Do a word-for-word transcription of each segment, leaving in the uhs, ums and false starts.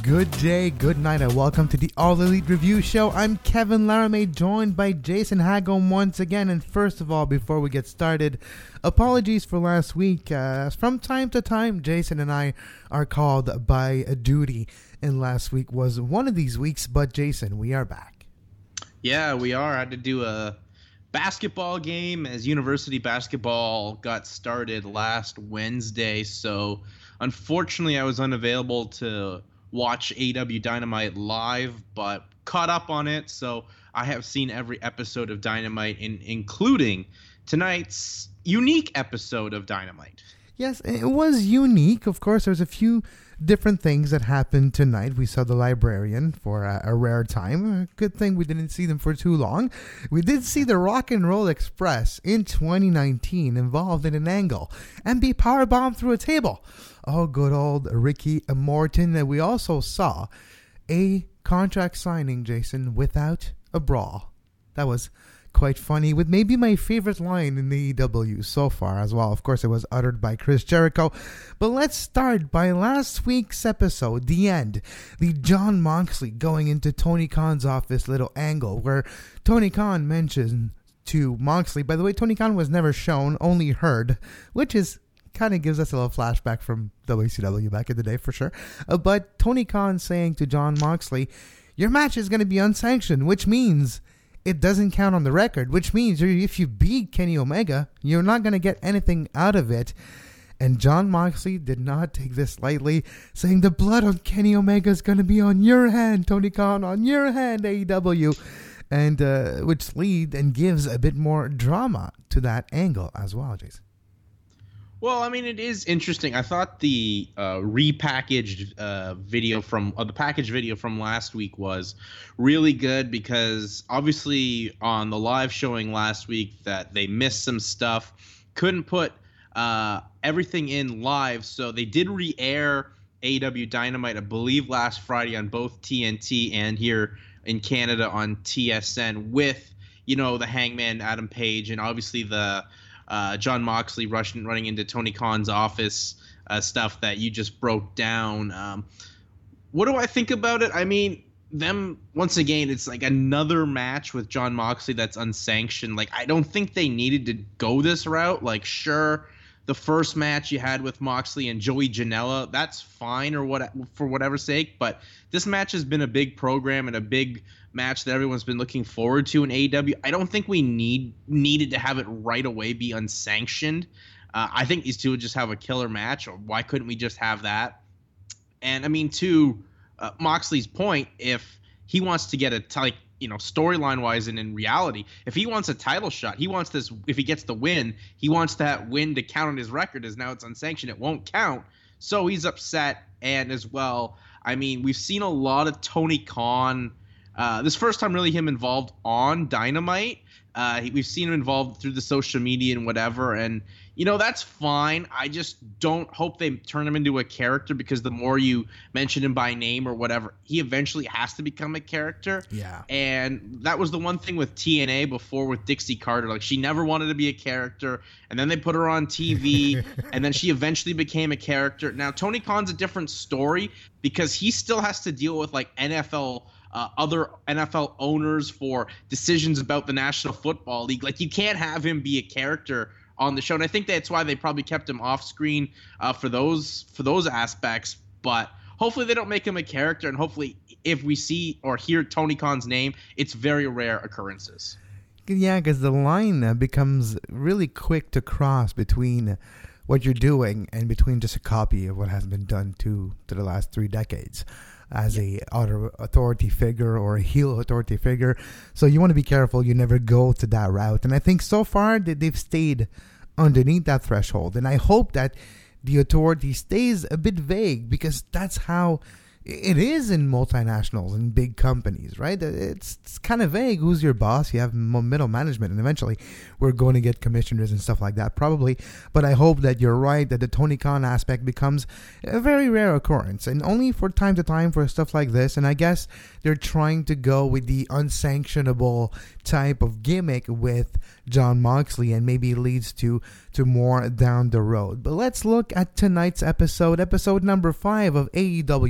Good day, good night, and welcome to the All Elite Review Show. I'm Kevin Laramie, joined by Jason Hagholm once again. And first of all, before we get started, apologies for last week. Uh, from time to time, Jason and I are called by a duty, and last week was one of these weeks. But Jason, we are back. Yeah, we are. I had to do a basketball game as university basketball got started last Wednesday. So unfortunately, I was unavailable to watch A E W Dynamite live, but caught up on it. So I have seen every episode of Dynamite, in, including tonight's unique episode of Dynamite. Yes, it was unique. Of course, there's a few different things that happened tonight. We saw the Librarian for a, a rare time. A good thing we didn't see them for too long. We did see the Rock and Roll Express in twenty nineteen involved in an angle and be powerbombed through a table. Oh, good old Ricky Morton. And we also saw a contract signing, Jason, without a brawl. That was quite funny, with maybe my favorite line in the A E W so far as well. Of course, it was uttered by Chris Jericho. But let's start by last week's episode, the end. The Jon Moxley going into Tony Khan's office little angle where Tony Khan mentioned to Moxley, by the way, Tony Khan was never shown, only heard, which is kind of gives us a little flashback from W C W back in the day for sure. Uh, but Tony Khan saying to Jon Moxley, your match is going to be unsanctioned, which means it doesn't count on the record, which means if you beat Kenny Omega, you're not going to get anything out of it. And Jon Moxley did not take this lightly, saying the blood on Kenny Omega is going to be on your hand, Tony Khan, on your hand, A E W. And uh, which lead and gives a bit more drama to that angle as well, Jason. Well, I mean, it is interesting. I thought the uh, repackaged uh, video from uh, the package video from last week was really good because obviously on the live showing last week that they missed some stuff, couldn't put uh, everything in live, so they did re-air A E W Dynamite, I believe, last Friday on both T N T and here in Canada on T S N with, you know, the Hangman Adam Page and obviously the Uh, Jon Moxley rushing, running into Tony Khan's office uh, stuff that you just broke down. Um, what do I think about it? I mean, them, once again, it's like another match with Jon Moxley that's unsanctioned. Like, I don't think they needed to go this route. Like, sure, the first match you had with Moxley and Joey Janela, that's fine or what for whatever sake. But this match has been a big program and a big match that everyone's been looking forward to in A E W. I don't think we need needed to have it right away be unsanctioned. Uh, I think these two would just have a killer match, or why couldn't we just have that? And I mean, to uh, Moxley's point, if he wants to get a t- like you know storyline wise and in reality, if he wants a title shot, he wants this. If he gets the win, he wants that win to count on his record. As now it's unsanctioned, it won't count. So he's upset, and as well, I mean, we've seen a lot of Tony Khan. Uh, this first time really him involved on Dynamite. Uh, he, we've seen him involved through the social media and whatever. And, you know, that's fine. I just don't hope they turn him into a character because the more you mention him by name or whatever, he eventually has to become a character. Yeah. And that was the one thing with T N A before with Dixie Carter. Like, she never wanted to be a character. And then they put her on T V. And then she eventually became a character. Now, Tony Khan's a different story because he still has to deal with, like, N F L Uh, other N F L owners for decisions about the National Football League. Like, you can't have him be a character on the show, and I think that's why they probably kept him off screen uh, for those for those aspects. But hopefully they don't make him a character, and hopefully if we see or hear Tony Khan's name, it's very rare occurrences. Yeah, because the line uh, becomes really quick to cross between what you're doing and between just a copy of what has been done to to the last three decades. As a authority figure or a heel authority figure. So you want to be careful you never go to that route. And I think so far that they've stayed underneath that threshold. And I hope that the authority stays a bit vague because that's how it is in multinationals and big companies, right? It's, it's kind of vague. Who's your boss? You have middle management, and eventually we're going to get commissioners and stuff like that, probably. But I hope that you're right, that the Tony Khan aspect becomes a very rare occurrence, and only for time to time for stuff like this. And I guess they're trying to go with the unsanctionable type of gimmick with Jon Moxley, and maybe it leads to, to more down the road. But let's look at tonight's episode, episode number five of A E W Dynamite.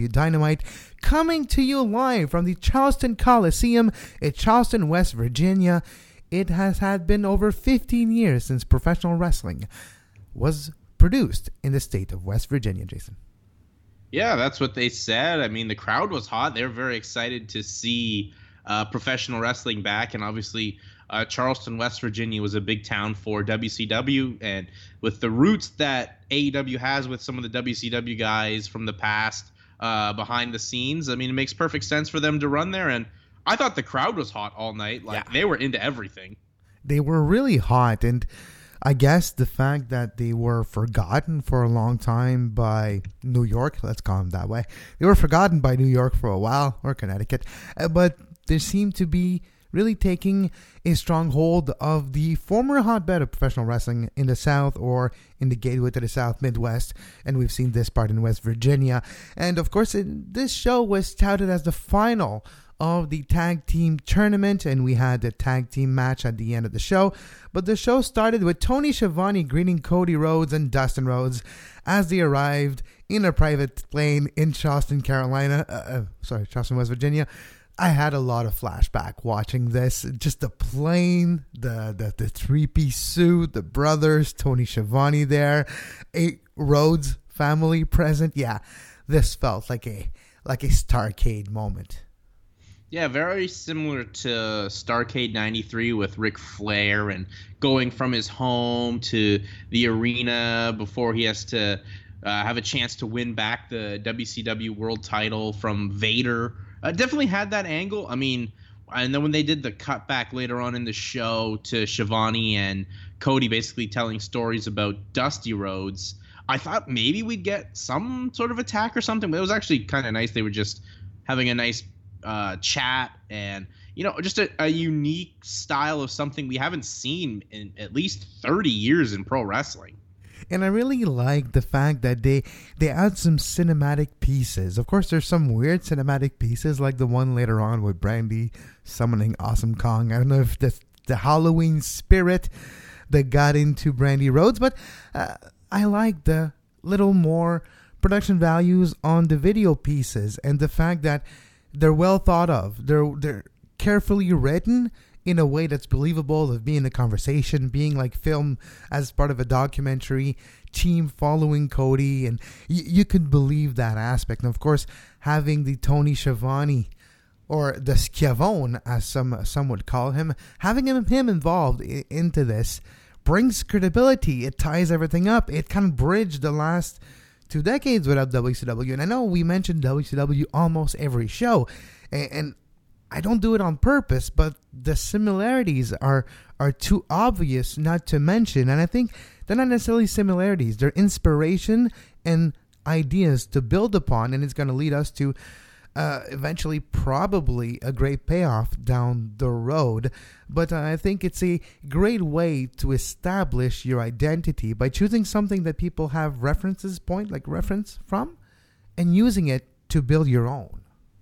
Dynamite, coming to you live from the Charleston Coliseum in Charleston, West Virginia. It has had been over fifteen years since professional wrestling was produced in the state of West Virginia, Jason. Yeah, that's what they said. I mean, the crowd was hot. They were very excited to see uh, professional wrestling back, and obviously uh, Charleston, West Virginia was a big town for W C W, and with the roots that A E W has with some of the W C W guys from the past uh, behind the scenes, I mean, it makes perfect sense for them to run there, and I thought the crowd was hot all night. Like, yeah. They were into everything. They were really hot, and I guess the fact that they were forgotten for a long time by New York, let's call them that way. They were forgotten by New York for a while, or Connecticut, uh, but they seem to be really taking a strong hold of the former hotbed of professional wrestling in the South or in the gateway to the South Midwest, and we've seen this part in West Virginia. And of course, it, this show was touted as the final of the tag team tournament, and we had the tag team match at the end of the show. But the show started with Tony Schiavone greeting Cody Rhodes and Dustin Rhodes as they arrived in a private plane in Charleston, Carolina. Uh, uh, sorry, Charleston, West Virginia. I had a lot of flashback watching this. Just the plane, the the, the three-piece suit, the brothers, Tony Schiavone there, a Rhodes family present. Yeah, this felt like a like a Starrcade moment. Yeah, very similar to Starrcade ninety-three with Ric Flair and going from his home to the arena before he has to uh, have a chance to win back the W C W World title from Vader. Uh, definitely had that angle. I mean, and then when they did the cutback later on in the show to Schiavone and Cody basically telling stories about Dusty Rhodes, I thought maybe we'd get some sort of attack or something, but it was actually kind of nice. They were just having a nice Uh, chat and, you know, just a, a unique style of something we haven't seen in at least thirty years in pro wrestling. And I really like the fact that they they add some cinematic pieces. Of course, there's some weird cinematic pieces like the one later on with Brandy summoning Awesome Kong. I don't know if that's the Halloween spirit that got into Brandy Rhodes, but uh, I like the little more production values on the video pieces and the fact that they're well thought of. They're they're carefully written in a way that's believable, of being a conversation, being like filmed as part of a documentary, team following Cody, and y- you could believe that aspect. And of course, having the Tony Schiavone, or the Schiavone, as some some would call him, having him, him involved I- into this brings credibility. It ties everything up. It can bridge the last two decades without W C W. And I know we mentioned W C W almost every show, and, and I don't do it on purpose, but the similarities are are too obvious not to mention. And I think they're not necessarily similarities. They're inspiration and ideas to build upon, and it's going to lead us to uh, eventually probably a great payoff down the road. But uh, I think it's a great way to establish your identity by choosing something that people have references point, like reference from, and using it to build your own.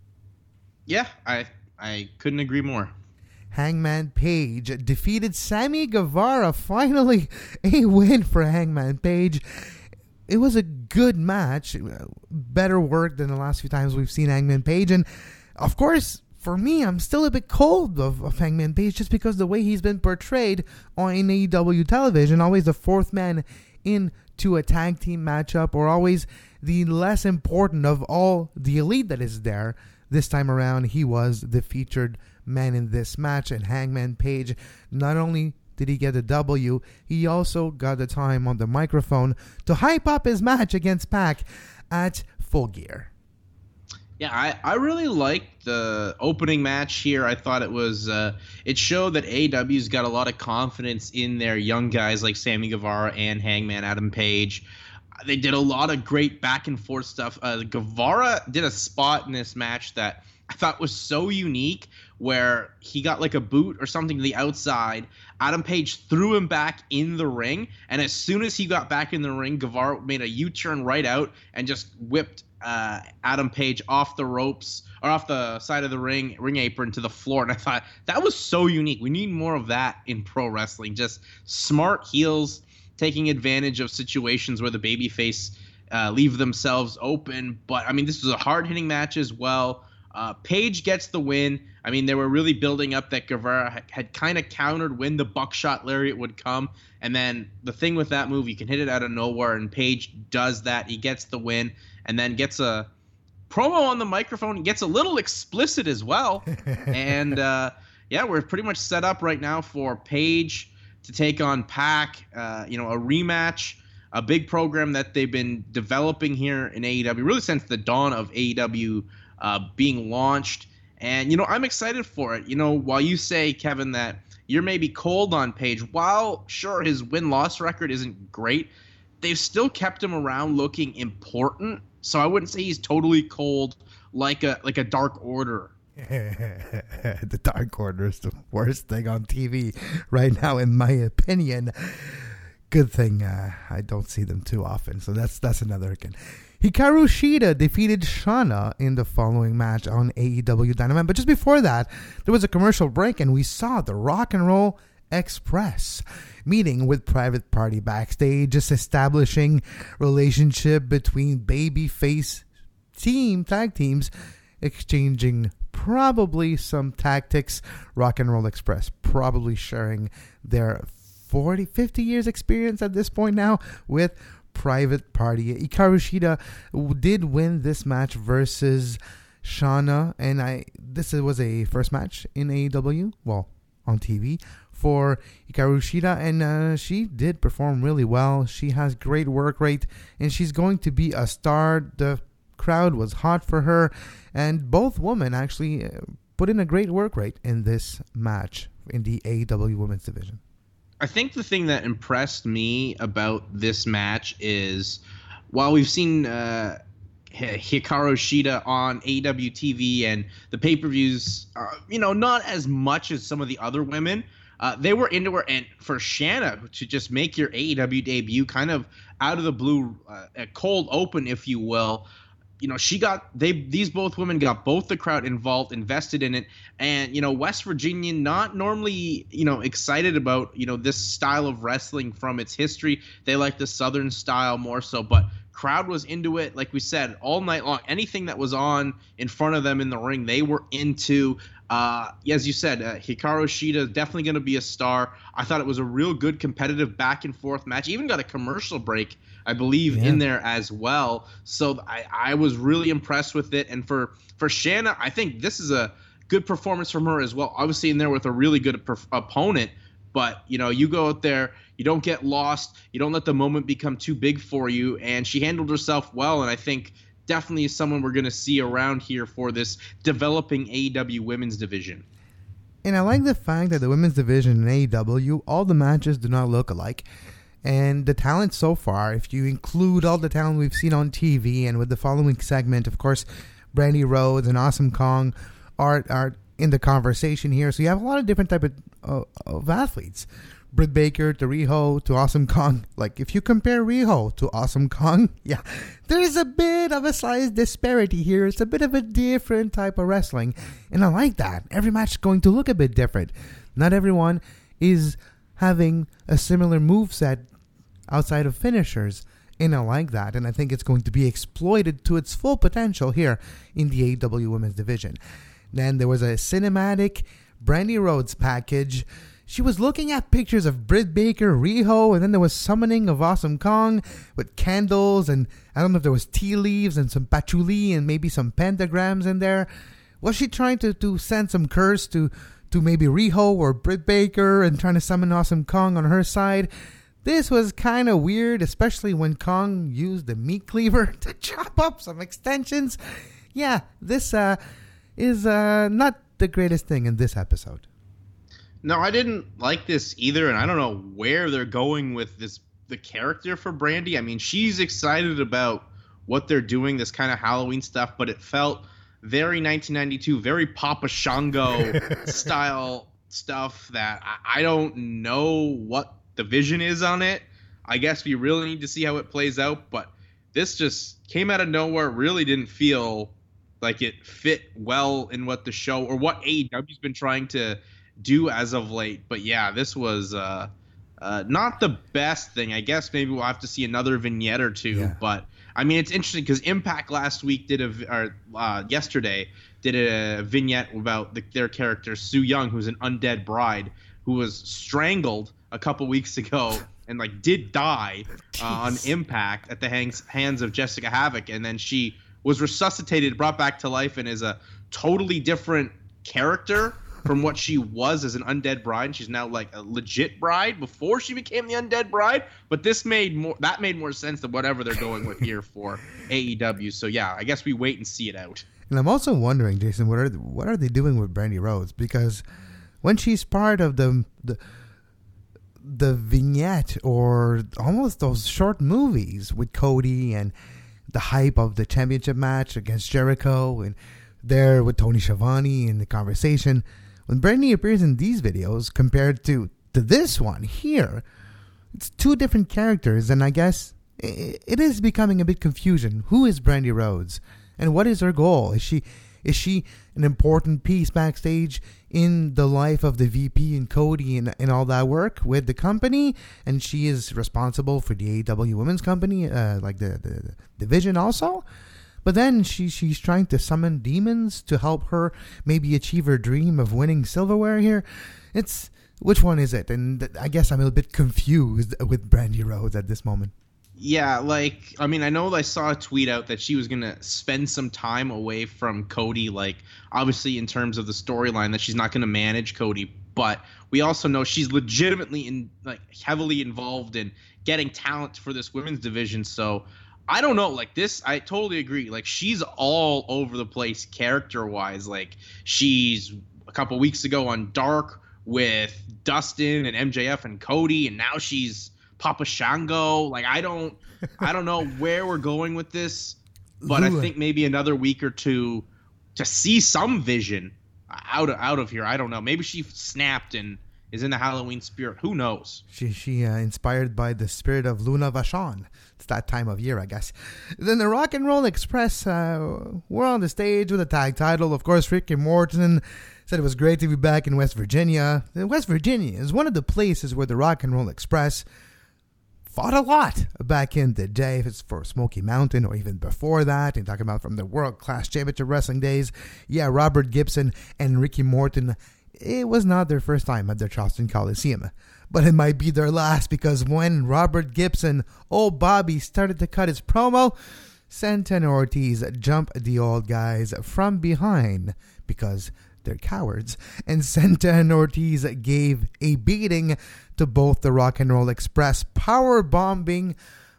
Yeah, I I couldn't agree more. Hangman Page defeated Sammy Guevara. Finally, a win for Hangman Page. It was a good match, better work than the last few times we've seen Hangman Page. And of course, for me, I'm still a bit cold of, of Hangman Page just because the way he's been portrayed on A E W television, always the fourth man into a tag team matchup, or always the less important of all the elite that is there. This time around, he was the featured man in this match, and Hangman Page not only did he get a W, he also got the time on the microphone to hype up his match against Pac at Full Gear. Yeah, I, I really liked the opening match here. I thought it was uh, it showed that A E W's got a lot of confidence in their young guys like Sammy Guevara and Hangman Adam Page. They did a lot of great back and forth stuff. Uh, Guevara did a spot in this match that I thought was so unique, where he got like a boot or something to the outside. Adam Page threw him back in the ring, and as soon as he got back in the ring, Guevara made a U-turn right out and just whipped uh, Adam Page off the ropes, or off the side of the ring, ring apron to the floor. And I thought, that was so unique. We need more of that in pro wrestling. Just smart heels taking advantage of situations where the babyface uh, leave themselves open. But, I mean, this was a hard-hitting match as well. Uh, Paige gets the win. I mean, they were really building up that Guevara had, had kind of countered when the buckshot lariat would come. And then the thing with that move, you can hit it out of nowhere, and Paige does that. He gets the win and then gets a promo on the microphone. He gets a little explicit as well. and, uh, yeah, we're pretty much set up right now for Paige to take on Pac, uh, you know, a rematch, a big program that they've been developing here in A E W, really since the dawn of A E W uh, being launched. And, you know, I'm excited for it. You know, while you say, Kevin, that you're maybe cold on Paige, while, sure, his win-loss record isn't great, they've still kept him around looking important. So I wouldn't say he's totally cold like a like a Dark Order. The Dark Order is the worst thing on T V right now, in my opinion. Good thing uh, I don't see them too often, so that's that's another again. Hikaru Shida defeated Shana in the following match on A E W Dynamite. But just before that, there was a commercial break, and we saw the Rock and Roll Express meeting with Private Party backstage, just establishing relationship between babyface team tag teams, exchanging probably some tactics. Rock and Roll Express probably sharing their forty, fifty years experience at this point now with Private Party. Hikaru Shida did win this match versus Shana, and I this was a first match in A E W, well, on T V for Hikaru Shida, and uh, she did perform really well. She has great work rate, and she's going to be a star. The crowd was hot for her, and both women actually put in a great work rate in this match in the A E W Women's Division. I think the thing that impressed me about this match is, while we've seen uh, Hikaru Shida on A E W T V and the pay-per-views, uh, you know, not as much as some of the other women, uh, they were into her. And for Shana to just make your A E W debut kind of out of the blue, uh, a cold open, if you will, you know, she got they these both women got both the crowd involved, invested in it. And, you know, West Virginia, not normally, you know, excited about, you know, this style of wrestling from its history. They like the Southern style more so, but crowd was into it. Like we said, all night long, anything that was on in front of them in the ring, they were into. Uh, as you said, uh, Hikaru Shida is definitely going to be a star. I thought it was a real good competitive back and forth match. Even got a commercial break, I believe, yeah, in there as well. So I, I was really impressed with it. And for, for Shana, I think this is a good performance from her as well. Obviously in there with a really good per- opponent. But, you know, you go out there, you don't get lost, you don't let the moment become too big for you. And she handled herself well. And I think definitely is someone we're going to see around here for this developing A E W women's division. And I like the fact that the women's division in A E W, all the matches do not look alike. And the talent so far, if you include all the talent we've seen on T V, and with the following segment, of course, Brandy Rhodes and Awesome Kong are, are in the conversation here. So you have a lot of different type of, uh, of athletes. Britt Baker to Riho to Awesome Kong. Like, if you compare Riho to Awesome Kong, yeah, there's a bit of a slight disparity here. It's a bit of a different type of wrestling, and I like that. Every match is going to look a bit different. Not everyone is having a similar moveset outside of finishers, and I like that, and I think it's going to be exploited to its full potential here in the A E W Women's Division. Then there was a cinematic Brandy Rhodes package. She was looking at pictures of Britt Baker, Riho, and then there was summoning of Awesome Kong with candles, and I don't know if there was tea leaves and some patchouli and maybe some pentagrams in there. Was she trying to, to send some curse to, to maybe Riho or Britt Baker and trying to summon Awesome Kong on her side? This was kind of weird, especially when Kong used the meat cleaver to chop up some extensions. Yeah, this uh, is uh, not the greatest thing in this episode. No, I didn't like this either, and I don't know where they're going with this the character for Brandy. I mean, she's excited about what they're doing, this kind of Halloween stuff, but it felt very nineteen ninety-two, very Papa Shango style stuff that I, I don't know what the vision is on it. I guess we really need to see how it plays out, but this just came out of nowhere, really didn't feel like it fit well in what the show or what A E W's been trying to do as of late. But yeah, this was uh, uh, not the best thing. I guess maybe we'll have to see another vignette or two. Yeah. But I mean, it's interesting because Impact last week did a or uh, yesterday did a vignette about the, their character Su Yung, who's an undead bride who was strangled a couple weeks ago and like did die uh, on Impact at the hands hands of Jessica Havoc, and then she was resuscitated, brought back to life, and is a totally different character from what she was as an undead bride. She's now like a legit bride before she became the undead bride. But this made more that made more sense than whatever they're going with here for A E W. So yeah, I guess we wait and see it out. And I'm also wondering, Jason, what are what are they doing with Brandy Rhodes? Because when she's part of the the the vignette or almost those short movies with Cody and the hype of the championship match against Jericho and there with Tony Schiavone in the conversation, when Brandy appears in these videos compared to, to this one here, it's two different characters, and I guess it, it is becoming a bit confusion. Who is Brandy Rhodes, and what is her goal? Is she is she an important piece backstage in the life of the V P and Cody and, and all that work with the company, and she is responsible for the A E W Women's Company, uh, like the, the, the division also? But then she she's trying to summon demons to help her maybe achieve her dream of winning silverware here. It's which one is it? And I guess I'm a bit confused with Brandy Rhodes at this moment. Yeah, like, I mean, I know I saw a tweet out that she was going to spend some time away from Cody, like, obviously in terms of the storyline that she's not going to manage Cody, but we also know she's legitimately in like heavily involved in getting talent for this women's division, so I don't know, like this, I totally agree. Like she's all over the place character-wise. Like she's a couple weeks ago on Dark with Dustin and M J F and Cody, and now she's Papa Shango. Like I don't, I don't know where we're going with this, but I think maybe another week or two to see some vision out of out of here. I don't know. Maybe she snapped and is in the Halloween spirit. Who knows? She she uh, inspired by the spirit of Luna Vachon. It's that time of year, I guess. Then the Rock and Roll Express uh, were on the stage with a tag title. Of course, Ricky Morton said it was great to be back in West Virginia. West Virginia is one of the places where the Rock and Roll Express fought a lot back in the day, if it's for Smoky Mountain or even before that, and talking about from the World Class Championship Wrestling days. Yeah, Robert Gibson and Ricky Morton, it was not their first time at the Charleston Coliseum, but it might be their last, because when Robert Gibson, old Bobby, started to cut his promo, Santana Ortiz jumped the old guys from behind because they're cowards, and Santana Ortiz gave a beating to both the Rock and Roll Express, power bombing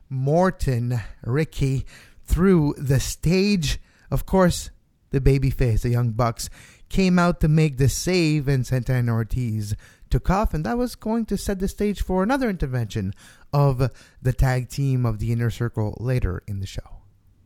Morton, Ricky, through the stage. Of course, the babyface, the Young Bucks, came out to make the save, and Santana Ortiz took off, and that was going to set the stage for another intervention of the tag team of the Inner Circle later in the show.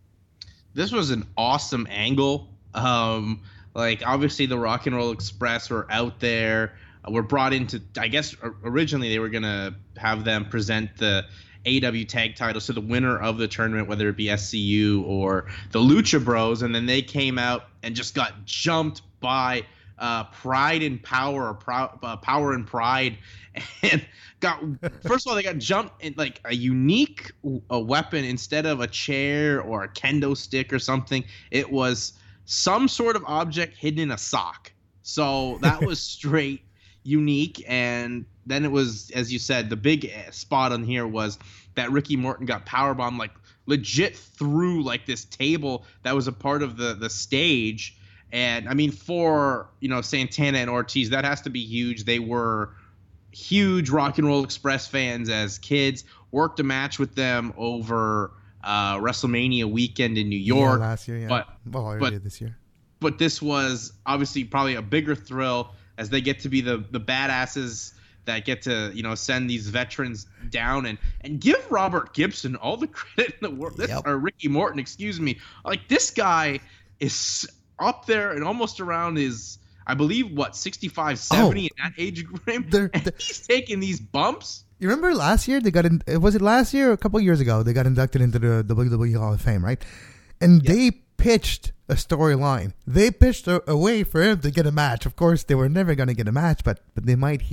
This was an awesome angle. Um, like, obviously, the Rock and Roll Express were out there. Uh, were brought into, I guess, originally they were going to have them present the A E W tag titles to the winner of the tournament, whether it be S C U or the Lucha Bros, and then they came out and just got jumped by uh, Pride and Power, or Pro- uh, Power and Pride, and got first of all they got jumped in like a unique a weapon instead of a chair or a kendo stick or something. It was some sort of object hidden in a sock. So that was straight unique. And then it was, as you said, the big spot on here was that Ricky Morton got powerbombed like legit through like this table that was a part of the the stage. And I mean, for, you know, Santana and Ortiz, that has to be huge. They were huge Rock and Roll Express fans as kids, worked a match with them over uh, WrestleMania weekend in New York. Yeah, last year, yeah. But, well, but this year. But this was obviously probably a bigger thrill as they get to be the, the badasses that get to, you know, send these veterans down and, and give Robert Gibson all the credit in the world. This, yep. Or Ricky Morton, excuse me. Like, this guy is up there and almost around his, I believe, what, sixty-five, seventy oh, in that age group. And he's taking these bumps. You remember last year they got in, was it last year or a couple years ago they got inducted into the W W E Hall of Fame, right? And yep. they pitched a storyline. They pitched a, a way for him to get a match. Of course, they were never going to get a match, but but they might here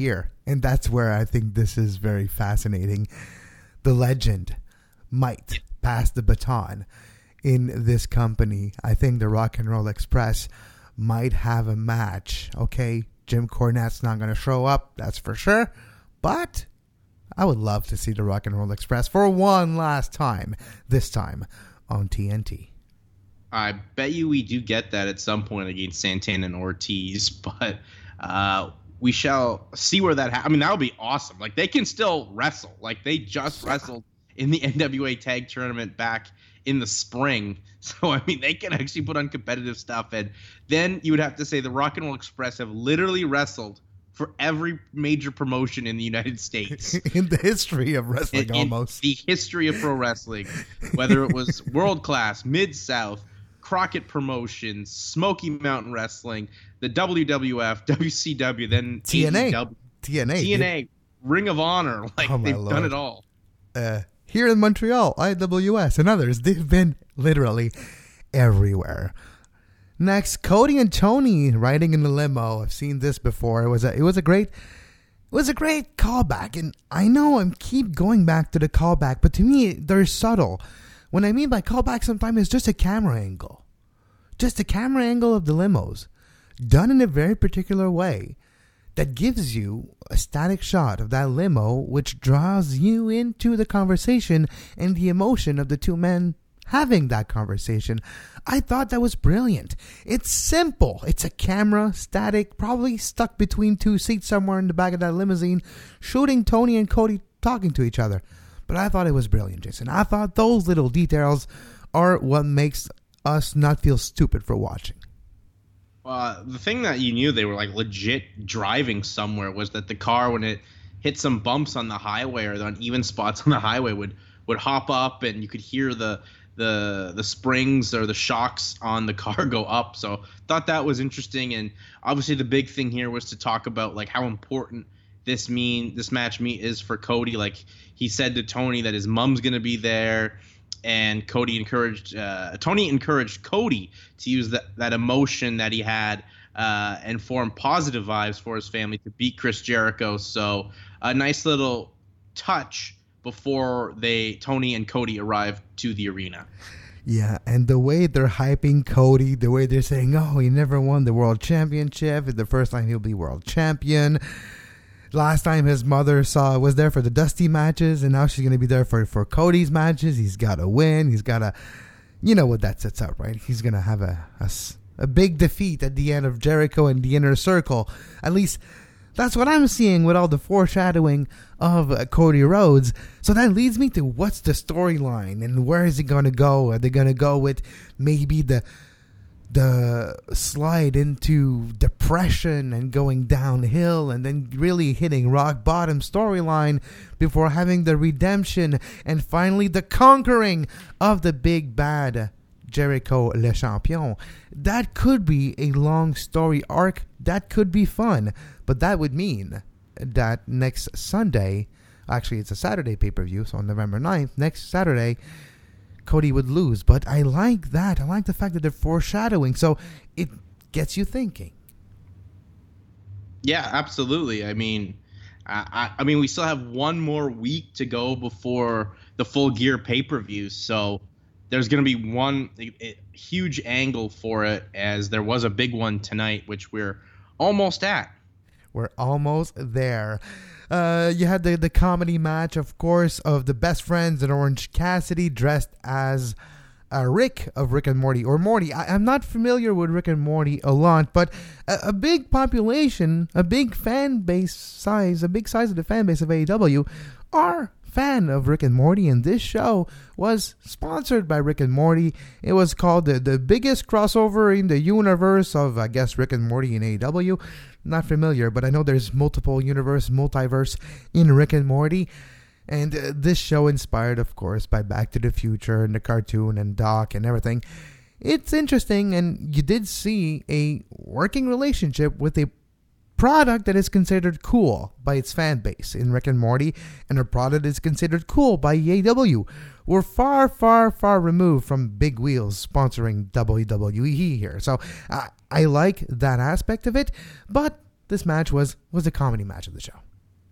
And that's where I think this is very fascinating. The legend might pass the baton in this company. I think the Rock and Roll Express might have a match. Okay, Jim Cornette's not going to show up, that's for sure. But I would love to see the Rock and Roll Express for one last time, this time on T N T. I bet you we do get that at some point against Santana and Ortiz, but uh, we shall see where that happens. I mean, that would be awesome. Like, they can still wrestle. Like, they just wrestled in the N W A Tag Tournament back in the spring. So, I mean, they can actually put on competitive stuff. And then you would have to say the Rock and Roll Express have literally wrestled for every major promotion in the United States. In the history of wrestling, in, almost. In the history of pro wrestling, whether it was World Class, Mid-South, Crockett Promotions, Smoky Mountain Wrestling, the W W F, W C W, then T N A. A E W, T N A. T N A, Ring of Honor. Like, oh they've Lord. done it all. Uh, here in Montreal, I W S and others, they've been literally everywhere. Next, Cody and Tony riding in the limo. I've seen this before. It was a, it was a great, it was a great callback. And I know I keep going back to the callback, but to me, they're subtle. What I mean by callback sometimes is just a camera angle. Just a camera angle of the limos, done in a very particular way, that gives you a static shot of that limo, which draws you into the conversation and the emotion of the two men having that conversation. I thought that was brilliant. It's simple. It's a camera, static, probably stuck between two seats somewhere in the back of that limousine, shooting Tony and Cody talking to each other. But I thought it was brilliant, Jason. I thought those little details are what makes us not feel stupid for watching. Uh, the thing that you knew they were like legit driving somewhere was that the car, when it hit some bumps on the highway or the uneven spots on the highway, would would hop up, and you could hear the the the springs or the shocks on the car go up. So thought that was interesting. And obviously the big thing here was to talk about like how important this mean this match meet is for Cody. Like, he said to Tony that his mom's gonna be there, and Cody encouraged uh, Tony encouraged Cody to use that that emotion that he had uh, and form positive vibes for his family to beat Chris Jericho. So a nice little touch before they Tony and Cody arrived to the arena. Yeah, and the way they're hyping Cody, the way they're saying, oh, he never won the world championship, it's the first time he'll be world champion. Last time his mother saw was there for the Dusty matches, and now she's going to be there for, for Cody's matches. He's got to win. He's got to, you know what that sets up, right? He's going to have a, a, a big defeat at the end of Jericho and the Inner Circle. At least that's what I'm seeing with all the foreshadowing of uh, Cody Rhodes. So that leads me to what's the storyline and where is it going to go? Are they going to go with maybe the the slide into depression and going downhill and then really hitting rock bottom storyline before having the redemption and finally the conquering of the big bad Jericho Le Champion? That could be a long story arc. That could be fun. But that would mean that next Sunday, actually it's a Saturday pay-per-view, so on November ninth, next Saturday, Cody would lose. But I like that. I like the fact that they're foreshadowing. So it gets you thinking. Yeah, absolutely. I mean, I, I mean, we still have one more week to go before the Full Gear pay-per-view. So there's going to be one a, a huge angle for it, as there was a big one tonight, which we're almost at. We're almost there. Uh, you had the, the comedy match, of course, of the best friends and Orange Cassidy dressed as uh, Rick of Rick and Morty, or Morty. I, I'm not familiar with Rick and Morty a lot, but a, a big population, a big fan base size, a big size of the fan base of A E W are fan of Rick and Morty, and this show was sponsored by Rick and Morty. It was called the, the biggest crossover in the universe of, I guess, Rick and Morty in A E W. Not familiar, but I know there's multiple universe, multiverse in Rick and Morty. And uh, this show inspired, of course, by Back to the Future and the cartoon and Doc and everything. It's interesting, and you did see a working relationship with a product that is considered cool by its fan base in Rick and Morty, and a product that is considered cool by A E W. We're far, far, far removed from Big Wheels sponsoring W W E here. So uh, I like that aspect of it, but this match was, was the comedy match of the show.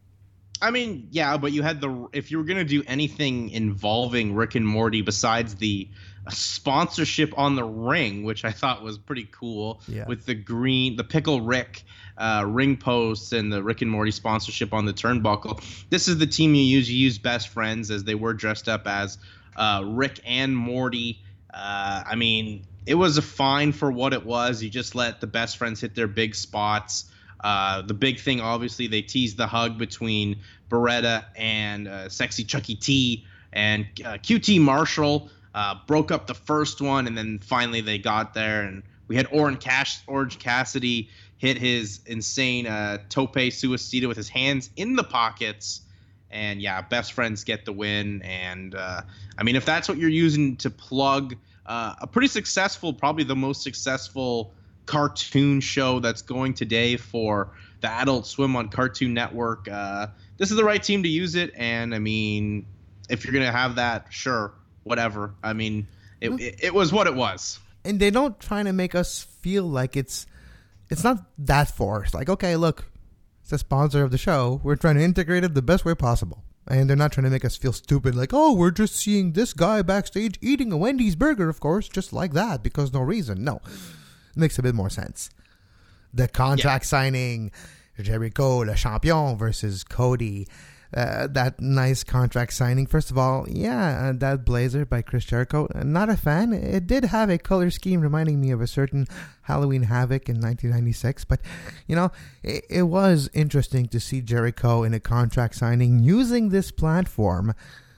I mean, yeah, but you had the if you were gonna do anything involving Rick and Morty besides the sponsorship on the ring, which I thought was pretty cool, yeah. with the green, the Pickle Rick uh, ring posts and the Rick and Morty sponsorship on the turnbuckle. This is the team you use. You use Best Friends, as they were dressed up as uh, Rick and Morty. Uh, I mean, it was a fine for what it was. You just let the Best Friends hit their big spots. Uh, the big thing, obviously, they teased the hug between Beretta and uh, Sexy Chucky T, and uh, Q T Marshall uh, broke up the first one, and then finally they got there, and we had Orange, Cash, Orange Cassidy hit his insane uh, tope suicida with his hands in the pockets, and yeah, Best Friends get the win. And uh, I mean, if that's what you're using to plug uh, a pretty successful, probably the most successful cartoon show that's going today for the Adult Swim on Cartoon Network, uh, this is the right team to use it. And I mean, if you're gonna have that, sure, whatever. I mean, it, it, it was what it was. And they don't try to make us feel like it's it's not that forced. Like, okay, look, it's the sponsor of the show. We're trying to integrate it the best way possible. And they're not trying to make us feel stupid, like, oh, we're just seeing this guy backstage eating a Wendy's burger, of course, just like that, because no reason. No. It makes a bit more sense. The contract yeah. signing, Jericho, Le Champion versus Cody. Uh, that nice contract signing. First of all, yeah, uh, that blazer by Chris Jericho. Not a fan. It did have a color scheme reminding me of a certain Halloween Havoc in nineteen ninety-six. But, you know, it, it was interesting to see Jericho in a contract signing using this platform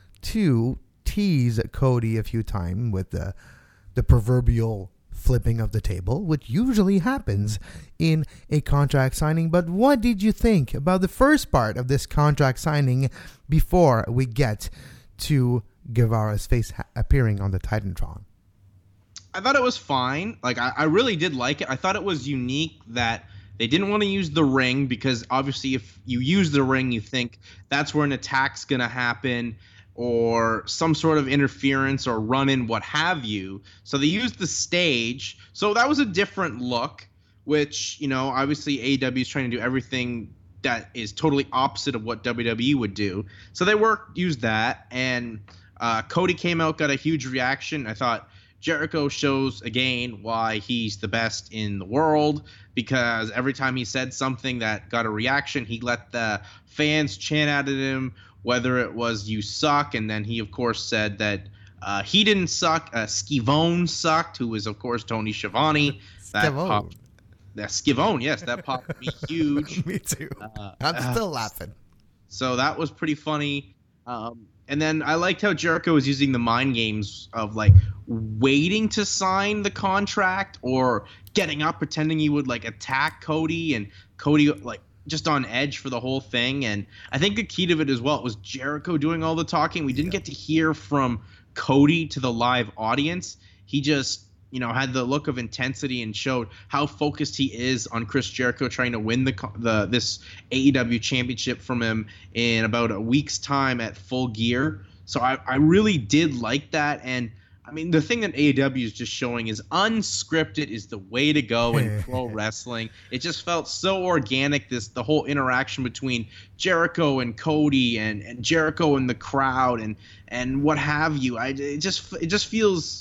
to tease Cody a few times with the the proverbial flipping of the table, which usually happens in a contract signing. But what did you think about the first part of this contract signing before we get to Guevara's face ha- appearing on the Titantron? I thought it was fine. Like, I, I really did like it. I thought it was unique that they didn't want to use the ring, because obviously if you use the ring, you think that's where an attack's going to happen, or some sort of interference or run-in, what have you. So they used the stage. So that was a different look, which, you know, obviously A E W is trying to do everything that is totally opposite of what W W E would do. So they worked, used that, and uh, Cody came out, got a huge reaction. I thought Jericho shows, again, why he's the best in the world, because every time he said something that got a reaction, he let the fans chant at him, whether it was "you suck," and then he, of course, said that uh, he didn't suck. Uh, Skivone sucked, who is, of course, Tony Schiavone. That popped, that Skivone, yes, that popped me huge. Me too. Uh, I'm still uh, laughing. So that was pretty funny. Um, and then I liked how Jericho was using the mind games of, like, waiting to sign the contract or getting up, pretending he would, like, attack Cody, and Cody, like, just on edge for the whole thing. And I think the key to it as well was Jericho doing all the talking. We didn't yeah. get to hear from Cody to the live audience. He just, you know, had the look of intensity and showed how focused he is on Chris Jericho trying to win the the this A E W championship from him in about a week's time at Full Gear. So I, I really did like that. And I mean, the thing that A E W is just showing is unscripted is the way to go in pro wrestling. It just felt so organic, this the whole interaction between Jericho and Cody, and, and Jericho and the crowd, and and what have you. I it just it just feels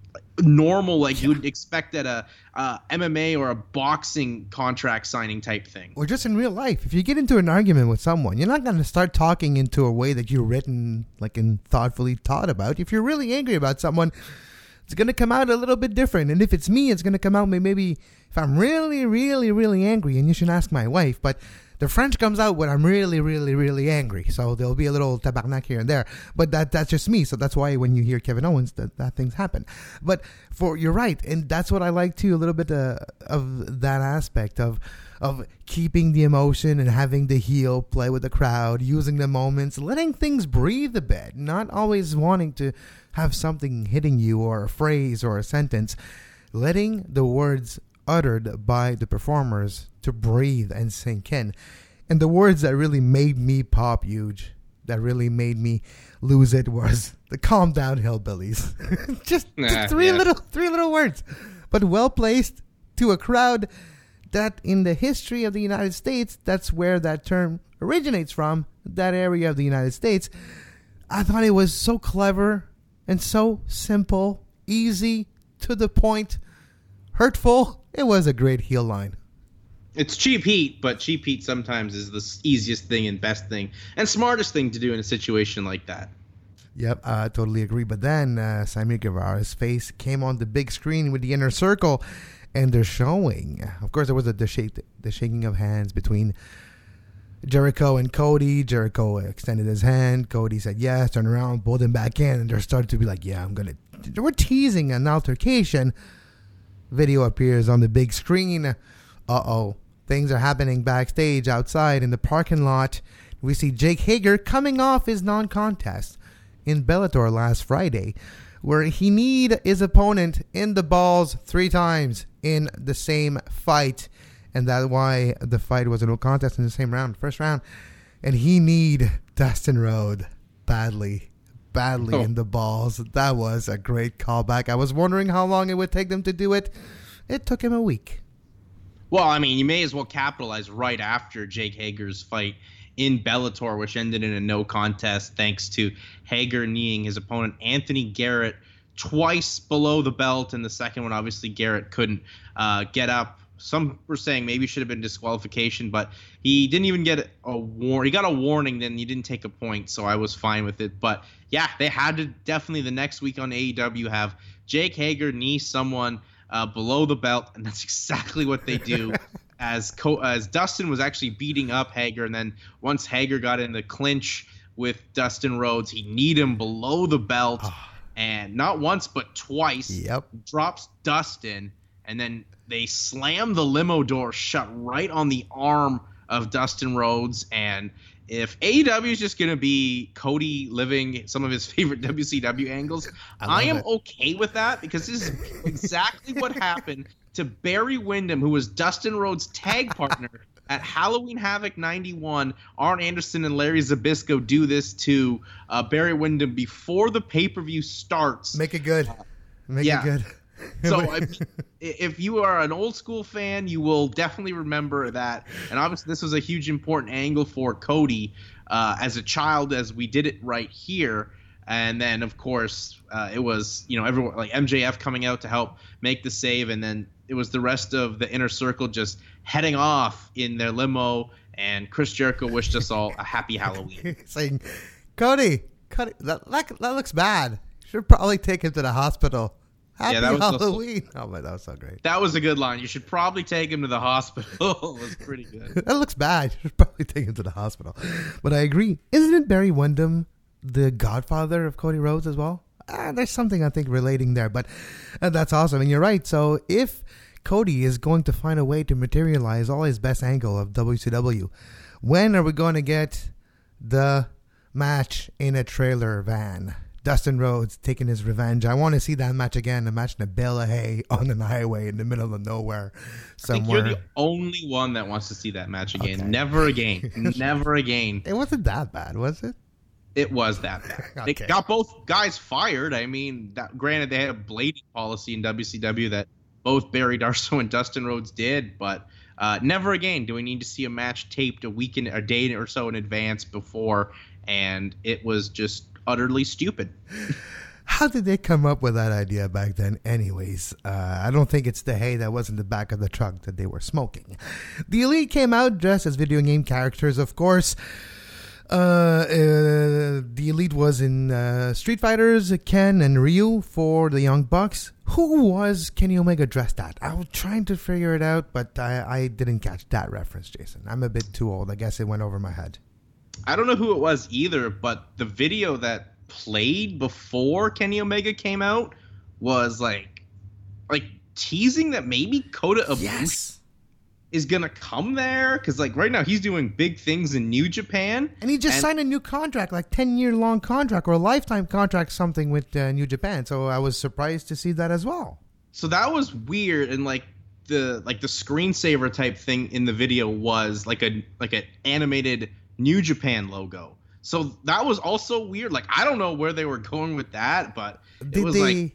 normal, like yeah. you would expect at a uh, M M A or a boxing contract signing type thing. Or just in real life. If you get into an argument with someone, you're not going to start talking into a way that you're written, like, and thoughtfully thought about. If you're really angry about someone, it's going to come out a little bit different. And if it's me, it's going to come out maybe if I'm really, really, really angry, and you should ask my wife, but the French comes out when I'm really, really, really angry. So there'll be a little tabarnak here and there. But that that's just me. So that's why when you hear Kevin Owens, that, that things happen. But for you're right. And that's what I like too, a little bit uh, of that aspect of of keeping the emotion and having the heel play with the crowd, using the moments, letting things breathe a bit, not always wanting to have something hitting you or a phrase or a sentence, letting the words uttered by the performers to breathe and sink in. And the words that really made me pop huge, that really made me lose it, was the "calm down, hillbillies." just, nah, just three yeah. little three little words, but well placed to a crowd that in the history of the United States, that's where that term originates from, that area of the United States. I thought it was so clever and so simple, easy, to the point, hurtful. It was a great heel line. It's cheap heat, but cheap heat sometimes is the easiest thing and best thing and smartest thing to do in a situation like that. Yep, I totally agree. But then uh, Sammy Guevara's face came on the big screen with the Inner Circle, and they're showing. Of course, there was a, the, shake, the shaking of hands between Jericho and Cody. Jericho extended his hand. Cody said yes, turned around, pulled him back in, and they're starting to be like, yeah, I'm going to... They were teasing an altercation. Video appears on the big screen. Uh-oh. Things are happening backstage outside in the parking lot. We see Jake Hager coming off his non-contest in Bellator last Friday, where he kneed his opponent in the balls three times in the same fight. And that's why the fight was a no contest in the same round, first round. And he kneed Dustin Rhodes badly, badly oh. in the balls. That was a great callback. I was wondering how long it would take them to do it. It took him a week. Well, I mean, you may as well capitalize right after Jake Hager's fight in Bellator, which ended in a no contest thanks to Hager kneeing his opponent Anthony Garrett twice below the belt. And the second one, obviously, Garrett couldn't uh, get up. Some were saying maybe it should have been disqualification, but he didn't even get a war. He got a warning, then he didn't take a point, so I was fine with it. But yeah, they had to definitely the next week on A E W have Jake Hager knee someone uh, below the belt, and that's exactly what they do. as Co- as Dustin was actually beating up Hager, and then once Hager got in the clinch with Dustin Rhodes, he kneed him below the belt, and not once but twice. Yep. Drops Dustin, and then they slam the limo door shut right on the arm of Dustin Rhodes. And if A E W is just going to be Cody living some of his favorite W C W angles, I, I am it. okay with that, because this is exactly what happened to Barry Windham, who was Dustin Rhodes' tag partner at Halloween Havoc ninety-one. Arn Anderson and Larry Zbyszko do this to uh, Barry Windham before the pay-per-view starts. Make it good. Make yeah. it good. So I mean, if you are an old school fan, you will definitely remember that. And obviously this was a huge important angle for Cody uh, as a child, as we did it right here. And then, of course, uh, it was, you know, everyone like M J F coming out to help make the save. And then it was the rest of the Inner Circle just heading off in their limo. And Chris Jericho wished us all a happy Halloween. Saying, Cody, Cody that, that, that looks bad. Should probably take him to the hospital. Happy yeah, that was Halloween. Also, oh, my, that was so great. That was a good line. You should probably take him to the hospital. It was pretty good. That looks bad. You should probably take him to the hospital. But I agree. Isn't it Barry Windham the godfather of Cody Rhodes as well? Ah, there's something I think relating there. But uh, that's awesome. And you're right. So if Cody is going to find a way to materialize all his best angle of W C W, when are we going to get the match in a trailer van? Dustin Rhodes taking his revenge. I want to see that match again. A match in a bale of hay on the highway in the middle of nowhere somewhere. I think you're the only one that wants to see that match again. Okay. Never again. Never again. It wasn't that bad, was it? It was that bad. okay. They got both guys fired. I mean, that, granted, they had a blading policy in W C W that both Barry Darsow and Dustin Rhodes did, but uh, never again do we need to see a match taped a week in, a day or so in advance before, and it was just utterly stupid. How did they come up with that idea back then anyways? Uh, I don't think it's the hay that was in the back of the truck that they were smoking. The Elite came out dressed as video game characters, of course. Uh, uh, the Elite was in uh, Street Fighters, Ken and Ryu for the Young Bucks. Who was Kenny Omega dressed at? I was trying to figure it out, but I, I didn't catch that reference, Jason. I'm a bit too old. I guess it went over my head. I don't know who it was either, but the video that played before Kenny Omega came out was like like teasing that maybe Kota Ibushi yes. is going to come there, because like right now he's doing big things in New Japan. And he just and, signed a new contract, like ten-year long contract or a lifetime contract, something with uh, New Japan. So I was surprised to see that as well. So that was weird, and like the like the screensaver type thing in the video was like a like an animated New Japan logo. So that was also weird. Like, I don't know where they were going with that, but it did was they, like...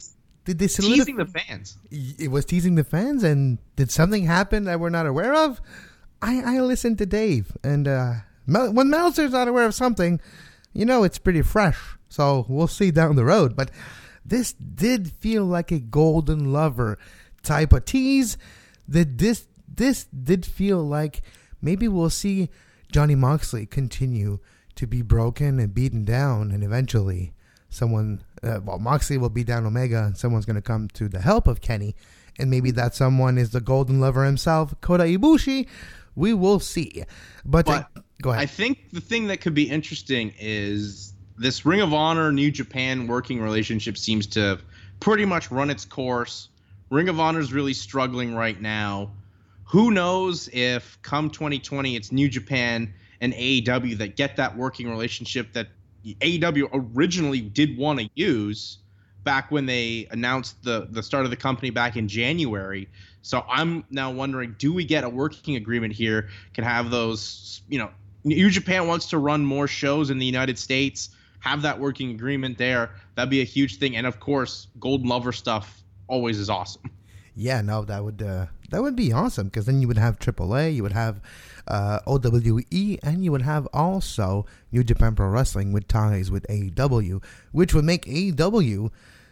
did they solidify- teasing the fans? It was teasing the fans, and did something happen that we're not aware of? I, I listened to Dave, and uh, Mel- when Meltzer's not aware of something, you know it's pretty fresh. So we'll see down the road. But this did feel like a Golden Lover type of tease. That this this did feel like maybe we'll see Johnny Moxley continue to be broken and beaten down, and eventually someone, uh, well, Moxley will beat down Omega, and someone's going to come to the help of Kenny, and maybe that someone is the Golden Lover himself, Kota Ibushi. We will see. But, but uh, go ahead. I think the thing that could be interesting is this Ring of Honor New Japan working relationship seems to have pretty much run its course. Ring of Honor is really struggling right now. Who knows if come twenty twenty it's New Japan and A E W that get that working relationship that A E W originally did want to use back when they announced the, the start of the company back in January. So I'm now wondering, do we get a working agreement here? Can have those, you know, New Japan wants to run more shows in the United States, have that working agreement there. That'd be a huge thing. And of course, Golden Lover stuff always is awesome. Yeah, no, that would uh, that would be awesome, because then you would have triple A, you would have uh, O W E, and you would have also New Japan Pro Wrestling with ties with A E W, which would make A E W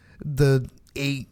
the a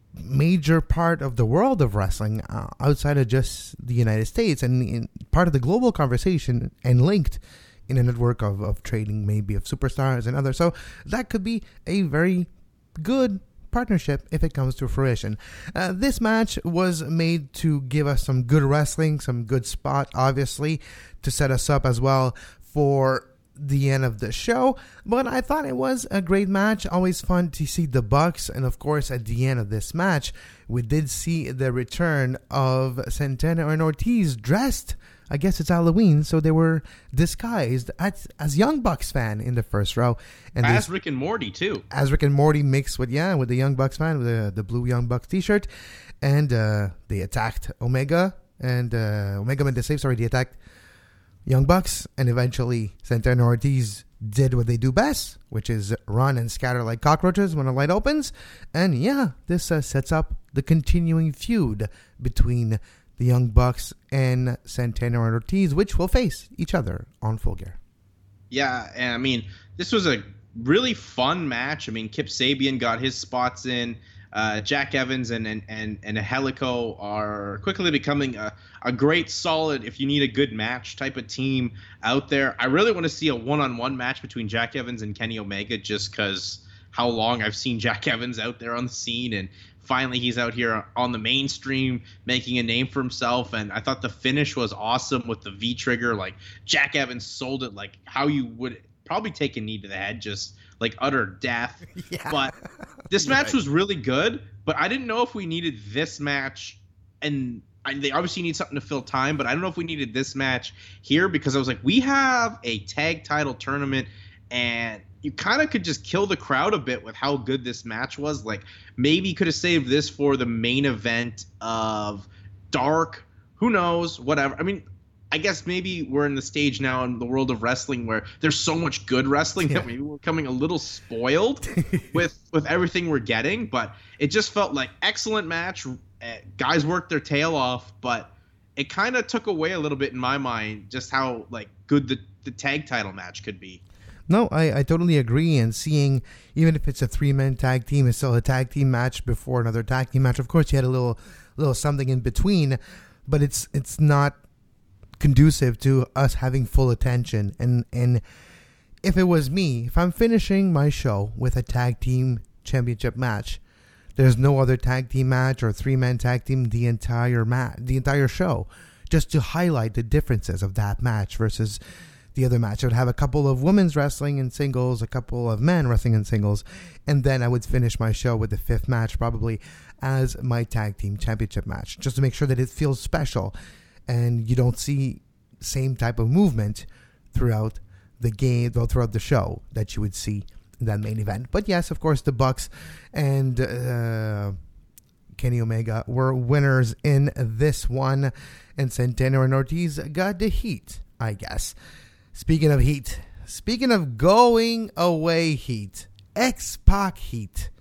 major part of the world of wrestling uh, outside of just the United States, and in part of the global conversation, and linked in a network of, of trading, maybe of superstars and others. So that could be a very good partnership if it comes to fruition. Uh, this match was made to give us some good wrestling, some good spot, obviously, to set us up as well for the end of the show. But I thought it was a great match. Always fun to see the Bucks. And of course, at the end of this match, we did see the return of Santana and Ortiz dressed, I guess it's Halloween, so they were disguised as, as Young Bucks fan in the first row. And as they, Rick and Morty, too. As Rick and Morty mixed with, yeah, with the Young Bucks fan, with the, the blue Young Bucks t-shirt. And uh, they attacked Omega, and uh, Omega made the save, sorry, they attacked Young Bucks, and eventually Santana Ortiz did what they do best, which is run and scatter like cockroaches when a light opens. And yeah, this uh, sets up the continuing feud between the Young Bucks and Santana and Ortiz, which will face each other on Full Gear. Yeah, and I mean, this was a really fun match. I mean, Kip Sabian got his spots in. Uh, Jack Evans and and and, and Helico are quickly becoming a, a great, solid, if you need a good match type of team out there. I really want to see a one-on-one match between Jack Evans and Kenny Omega, just because how long I've seen Jack Evans out there on the scene, and finally he's out here on the mainstream making a name for himself. And I thought the finish was awesome with the V-trigger. Like, Jack Evans sold it like how you would probably take a knee to the head, just like utter death. Yeah. But this match right. was really good, but I didn't know if we needed this match, and I, they obviously need something to fill time, but I don't know if we needed this match here, because I was like, we have a tag title tournament, and you kind of could just kill the crowd a bit with how good this match was. Like, maybe you could have saved this for the main event of Dark. Who knows? Whatever. I mean, I guess maybe we're in the stage now in the world of wrestling where there's so much good wrestling yeah. that maybe we're becoming a little spoiled with with everything we're getting. But it just felt like excellent match. Uh, guys worked their tail off, but it kind of took away a little bit in my mind just how like good the, the tag title match could be. No, I, I totally agree. And seeing, even if it's a three-man tag team, it's still a tag team match before another tag team match. Of course, you had a little little something in between, but it's it's not conducive to us having full attention. And and if it was me, if I'm finishing my show with a tag team championship match, there's no other tag team match or three-man tag team the entire ma- the entire show, just to highlight the differences of that match versus the other match. I would have a couple of women's wrestling in singles, a couple of men wrestling in singles, and then I would finish my show with the fifth match probably as my tag team championship match, just to make sure that it feels special and you don't see same type of movement throughout the game, throughout the show that you would see in that main event. But yes, of course, the Bucks and uh, Kenny Omega were winners in this one, and Santana and Ortiz got the heat, I guess. Speaking of heat, speaking of going away heat, X-Pac heat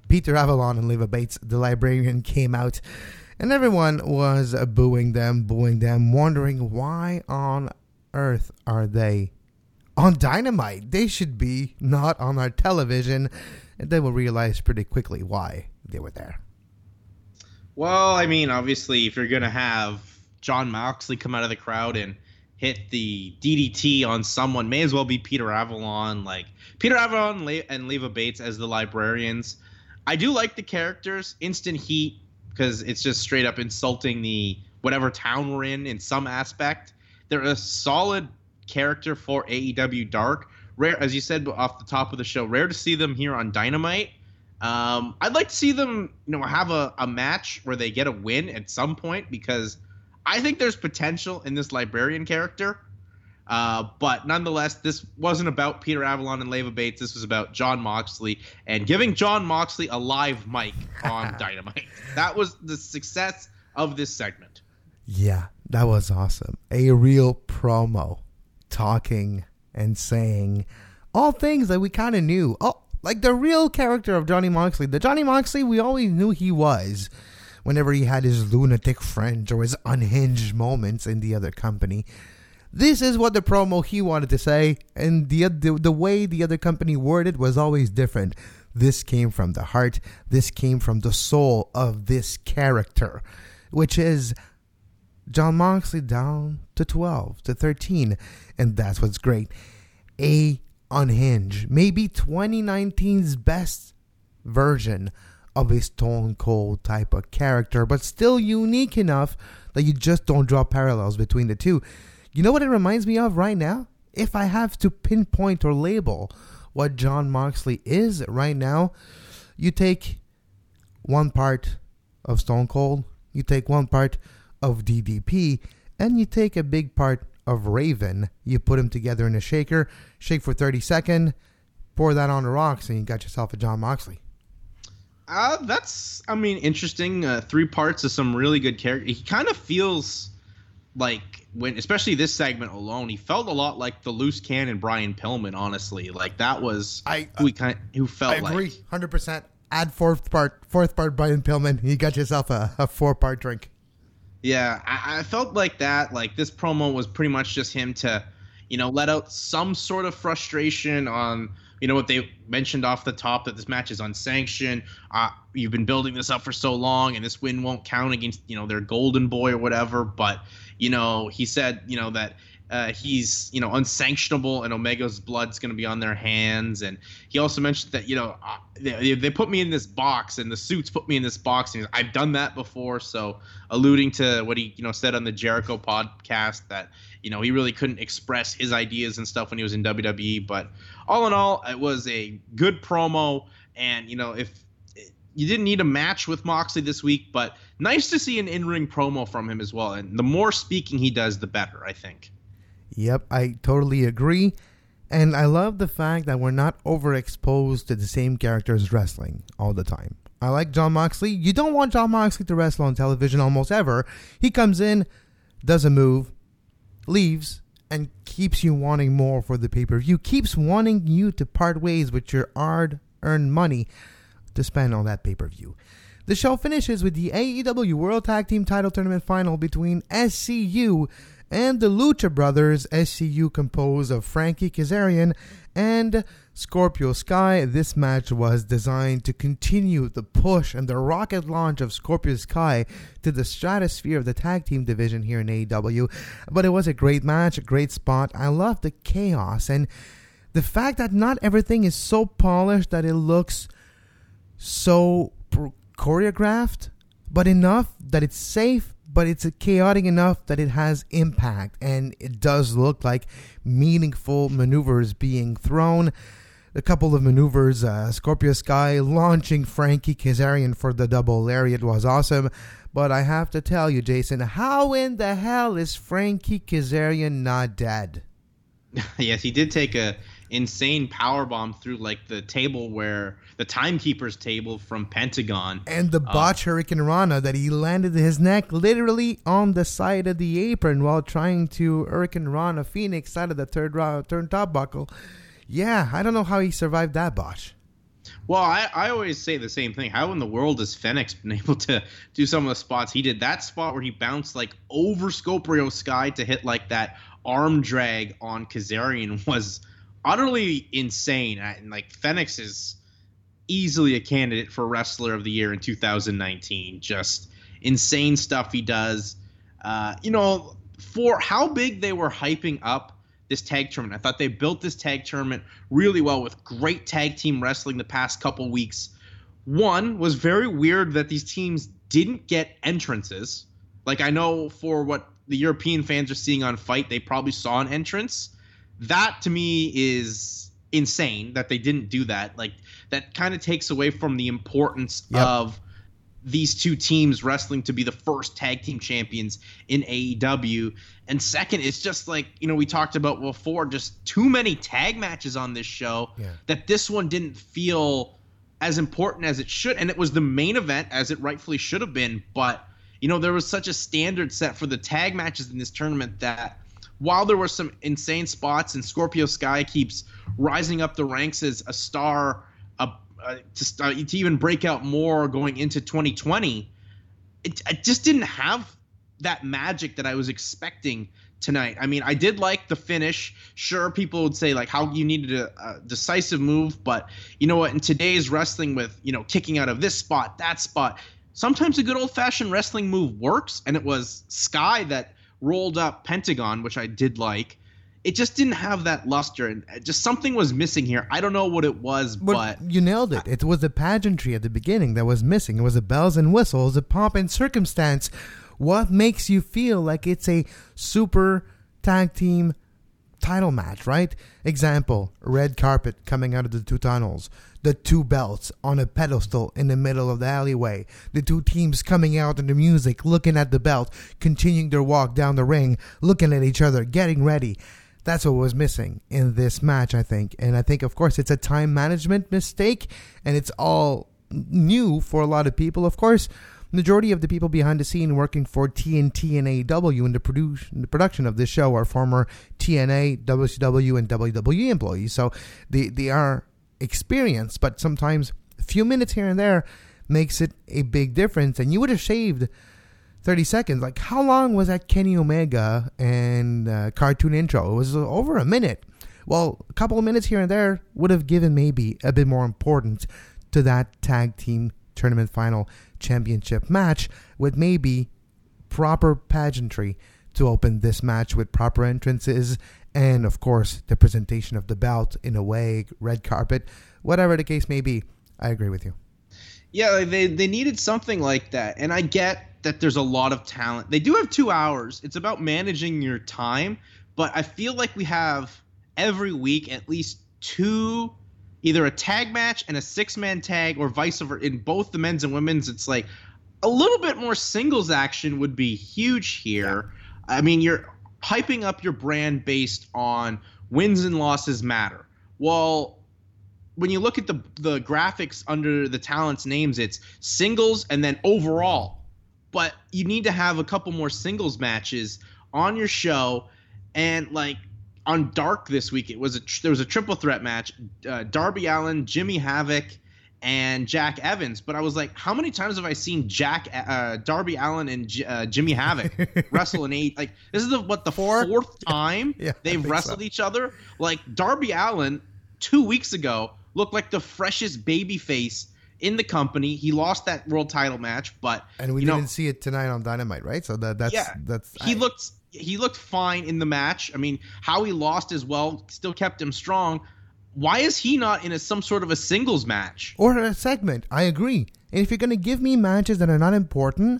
Peter Avalon and Leva Bates, the librarian, came out, and everyone was booing them, booing them, wondering why on earth are they on Dynamite? They should be not on our television. And they will realize pretty quickly why they were there. Well, I mean, obviously, if you're going to have Jon Moxley come out of the crowd and hit the D D T on someone, may as well be Peter Avalon. Like, Peter Avalon and Leva Bates as the librarians. I do like the characters. Instant Heat, because it's just straight up insulting the whatever town we're in in some aspect. They're a solid character for A E W Dark. Rare, as you said off the top of the show, rare to see them here on Dynamite. Um, I'd like to see them, you know, have a, a match where they get a win at some point, because I think there's potential in this librarian character. Uh, but nonetheless, this wasn't about Peter Avalon and Leva Bates. This was about Jon Moxley and giving Jon Moxley a live mic on Dynamite. That was the success of this segment. Yeah, that was awesome. A real promo, talking and saying all things that we kind of knew. Oh, like the real character of Johnny Moxley. The Johnny Moxley we always knew he was whenever he had his lunatic friends or his unhinged moments in the other company. This is what the promo he wanted to say, and the, the the way the other company worded was always different. This came from the heart. This came from the soul of this character, which is Jon Moxley down to twelve, to thirteen, and that's what's great. A unhinged, maybe twenty nineteen's best version of a Stone Cold type of character, but still unique enough that you just don't draw parallels between the two. You know what it reminds me of right now? If I have to pinpoint or label what Jon Moxley is right now, you take one part of Stone Cold, you take one part of D D P, and you take a big part of Raven. You put them together in a shaker, shake for thirty seconds, pour that on the rocks, and you got yourself a Jon Moxley. Uh, that's, I mean, interesting. Uh, three parts of some really good character. He kind of feels like, when, especially this segment alone, he felt a lot like the loose cannon Brian Pillman, honestly. Like, that was I, who, he kind of, who felt I agree, like. one hundred percent. Add fourth part, fourth part Brian Pillman, you got yourself a, a four-part drink. Yeah, I, I felt like that. Like, this promo was pretty much just him to, you know, let out some sort of frustration on, you know, what they mentioned off the top, that this match is unsanctioned. Uh, you've been building this up for so long, and this win won't count against, you know, their golden boy or whatever. But, you know, he said, you know, that uh, he's, you know, unsanctionable, and Omega's blood's going to be on their hands. And he also mentioned that, you know, uh, they, they put me in this box, and the suits put me in this box. And he's, I've done that before. So alluding to what he, you know, said on the Jericho podcast, that, you know, he really couldn't express his ideas and stuff when he was in W W E. But all in all, it was a good promo. And, you know, if you didn't need a match with Moxley this week, but nice to see an in-ring promo from him as well. And the more speaking he does, the better, I think. Yep, I totally agree. And I love the fact that we're not overexposed to the same characters wrestling all the time. I like Jon Moxley. You don't want Jon Moxley to wrestle on television almost ever. He comes in, does a move, leaves, and keeps you wanting more for the pay-per-view. Keeps wanting you to part ways with your hard-earned money to spend on that pay-per-view. The show finishes with the A E W World Tag Team Title Tournament final between S C U and the Lucha Brothers. S C U composed of Frankie Kazarian and Scorpio Sky. This match was designed to continue the push and the rocket launch of Scorpio Sky to the stratosphere of the tag team division here in A E W. But it was a great match, a great spot. I love the chaos and the fact that not everything is so polished that it looks so choreographed, but enough that it's safe, but it's chaotic enough that it has impact, and it does look like meaningful maneuvers being thrown. A couple of maneuvers, uh, Scorpio Sky launching Frankie Kazarian for the double lariat was awesome, but I have to tell you, Jason, how in the hell is Frankie Kazarian not dead? Yes, he did take a insane powerbomb through like the table where the timekeeper's table from Pentagon, and the botch uh, Hurricane Rana that he landed his neck literally on the side of the apron while trying to Hurricane Rana Phoenix out of the third round turn top buckle. Yeah, I don't know how he survived that botch. Well, I, I always say the same thing. How in the world has Fenix been able to do some of the spots he did? That spot where he bounced like over Scorpio Sky to hit like that arm drag on Kazarian was utterly insane. And like Fenix is easily a candidate for Wrestler of the Year in two thousand nineteen. Just insane stuff he does. Uh, you know, for how big they were hyping up this tag tournament. I thought they built this tag tournament really well with great tag team wrestling the past couple weeks. One was very weird that these teams didn't get entrances. Like, I know for what the European fans are seeing on Fight, they probably saw an entrance. That to me is insane that they didn't do that. Like, that kind of takes away from the importance yep. of these two teams wrestling to be the first tag team champions in A E W. And second, it's just like, you know, we talked about before, just too many tag matches on this show yeah. that this one didn't feel as important as it should. And it was the main event, as it rightfully should have been. But, you know, there was such a standard set for the tag matches in this tournament that while there were some insane spots and Scorpio Sky keeps rising up the ranks as a star, a Uh, to, uh, to even break out more going into twenty twenty, it, it just didn't have that magic that I was expecting tonight. I mean, I did like the finish. Sure, people would say like how you needed a, a decisive move, but you know what? In today's wrestling with, you know, kicking out of this spot, that spot, sometimes a good old-fashioned wrestling move works, and it was Sky that rolled up Pentagon, which I did like. It just didn't have that luster, and just something was missing here. I don't know what it was, but... but you nailed it. It was the pageantry at the beginning that was missing. It was the bells and whistles, the pomp and circumstance. What makes you feel like it's a super tag team title match, right? Example, red carpet coming out of the two tunnels, the two belts on a pedestal in the middle of the alleyway, the two teams coming out in the music, looking at the belt, continuing their walk down the ring, looking at each other, getting ready. That's what was missing in this match, I think. And I think, of course, it's a time management mistake, and it's all new for a lot of people. Of course, majority of the people behind the scene working for T N T and A E W in the, produ- in the production of this show are former T N A, W C W, and W W E employees. So they, they are experienced, but sometimes a few minutes here and there makes it a big difference. And you would have shaved thirty seconds. Like, how long was that Kenny Omega and uh, cartoon intro? It was over a minute. Well, a couple of minutes here and there would have given maybe a bit more importance to that tag team tournament final championship match with maybe proper pageantry to open this match with proper entrances and, of course, the presentation of the belt in a way, red carpet, whatever the case may be. I agree with you. Yeah, they, they needed something like that. And I get that there's a lot of talent. They do have two hours. It's about managing your time. But I feel like we have every week at least two, either a tag match and a six-man tag or vice versa. In both the men's and women's, it's like a little bit more singles action would be huge here. I mean, you're hyping up your brand based on wins and losses matter. Well, when you look at the the graphics under the talents' names, it's singles and then overall. But you need to have a couple more singles matches on your show. And like on Dark this week, it was a there was a triple threat match: uh, Darby Allin, Jimmy Havoc, and Jack Evans. But I was like, how many times have I seen Jack uh, Darby Allin and J- uh, Jimmy Havoc wrestle in eight? Like, this is the what the Four? fourth time yeah, they've wrestled so. each other. Like, Darby Allin two weeks ago looked like the freshest baby face in the company. He lost that world title match, but and we you didn't know, see it tonight on Dynamite, right? So that that's yeah, that's he I, looked he looked fine in the match. I mean, how he lost as well still kept him strong. Why is he not in a, some sort of a singles match or a segment? I agree. And if you're going to give me matches that are not important,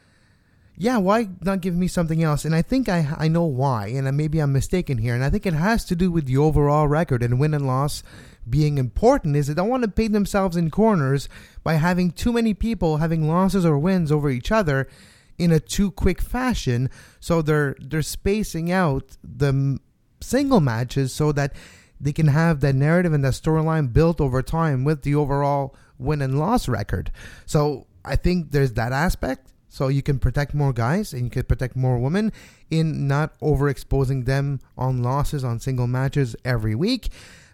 yeah, why not give me something else? And I think I I know why, and maybe I'm mistaken here. And I think it has to do with the overall record and win and loss being important. Is they don't want to paint themselves in corners by having too many people having losses or wins over each other in a too quick fashion. So they're they're spacing out the single matches so that they can have that narrative and that storyline built over time with the overall win and loss record. So I think there's that aspect. So you can protect more guys and you can protect more women in not overexposing them on losses on single matches every week.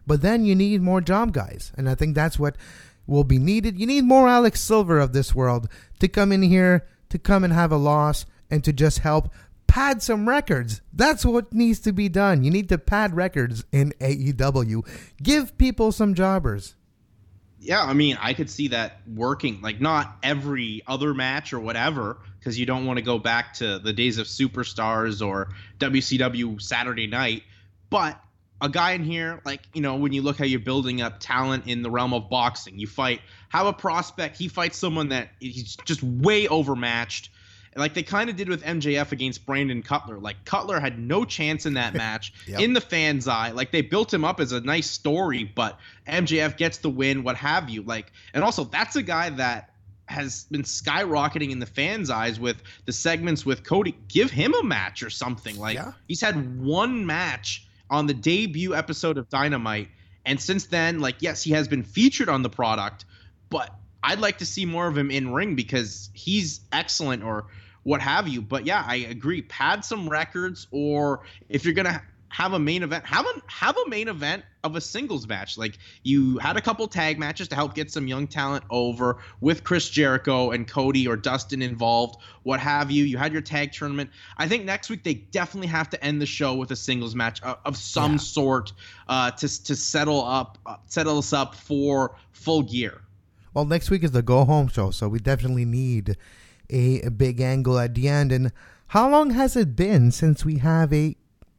But then you need more job guys. And I think that's what will be needed. You need more Alex Silver of this world to come in here, to come and have a loss, and to just help pad some records. That's what needs to be done. You need to pad records in A E W. Give people some jobbers. Yeah, I mean, I could see that working, like not every other match or whatever, because you don't want to go back to the days of Superstars or W C W Saturday Night. But a guy in here, like, you know, when you look how you're building up talent in the realm of boxing, you fight, have a prospect, he fights someone that he's just way overmatched. Like they kind of did with M J F against Brandon Cutler. Like Cutler had no chance in that match yep. in the fans' eye. Like they built him up as a nice story, but M J F gets the win, what have you. Like, and also that's a guy that has been skyrocketing in the fans' eyes with the segments with Cody. Give him a match or something. Like yeah. he's had one match on the debut episode of Dynamite, and since then, like yes, he has been featured on the product, but I'd like to see more of him in ring because he's excellent or what have you. But yeah, I agree. Pad some records, or if you're gonna have a main event, have a have a main event of a singles match. Like you had a couple tag matches to help get some young talent over with Chris Jericho and Cody or Dustin involved, what have you. You had your tag tournament. I think next week they definitely have to end the show with a singles match of, of some yeah. sort uh, to to settle up uh, settle us up for Full Gear. Well, next week is the go home show, so we definitely need a, a big angle at the end. And how long has it been since we have a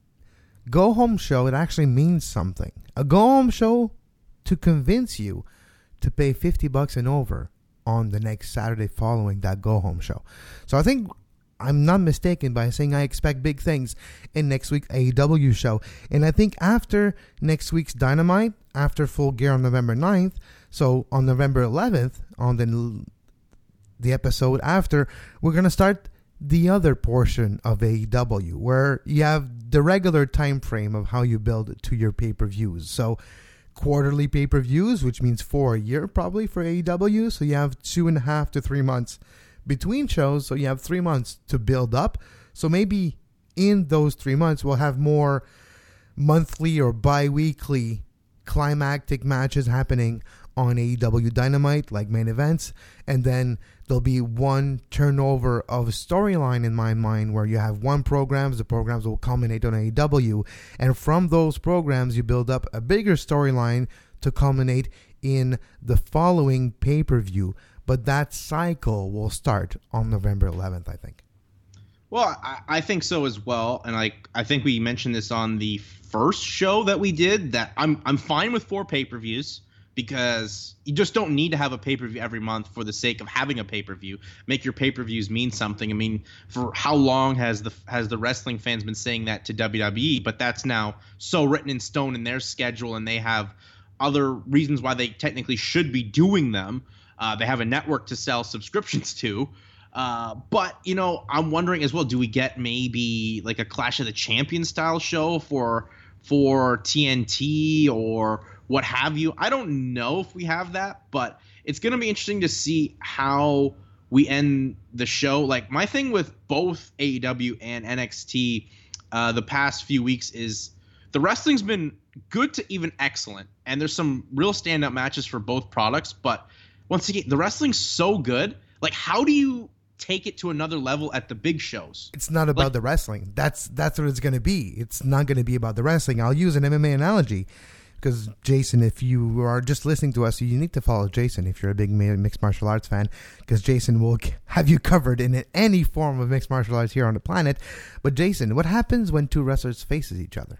go home show? It actually means something. A go home show to convince you to pay fifty bucks and over on the next Saturday following that go home show. So I think I'm not mistaken by saying I expect big things in next week's A E W show. And I think after next week's Dynamite, after Full Gear on November ninth, so on November eleventh, on the the episode after, we're going to start the other portion of A E W, where you have the regular time frame of how you build to your pay-per-views. So quarterly pay-per-views, which means for a year probably for A E W. So you have two and a half to three months between shows. So you have three months to build up. So maybe in those three months, we'll have more monthly or bi-weekly climactic matches happening on A E W Dynamite, like main events, and then there'll be one turnover of storyline in my mind where you have one programs, the programs will culminate on A E W, and from those programs you build up a bigger storyline to culminate in the following pay-per-view, but that cycle will start on November eleventh, I think. Well, I, I think so as well, and like I think we mentioned this on the first show that we did, that I'm I'm fine with four pay-per-views, because you just don't need to have a pay-per-view every month for the sake of having a pay-per-view. Make your pay-per-views mean something. I mean, for how long has the has the wrestling fans been saying that to W W E? But that's now so written in stone in their schedule, and they have other reasons why they technically should be doing them. Uh, they have a network to sell subscriptions to. Uh, but, you know, I'm wondering as well, do we get maybe like a Clash of the Champions style show for for T N T or what have you? I don't know if we have that, but it's going to be interesting to see how we end the show. Like, my thing with both A E W and N X T uh, the past few weeks is the wrestling's been good to even excellent, and there's some real stand-up matches for both products, but once again, the wrestling's so good. Like, how do you take it to another level at the big shows? It's not about like, the wrestling. That's that's what it's going to be. It's not going to be about the wrestling. I'll use an M M A analogy. Because, Jason, if you are just listening to us, you need to follow Jason if you're a big mixed martial arts fan, because Jason will have you covered in any form of mixed martial arts here on the planet. But, Jason, what happens when two wrestlers faces each other?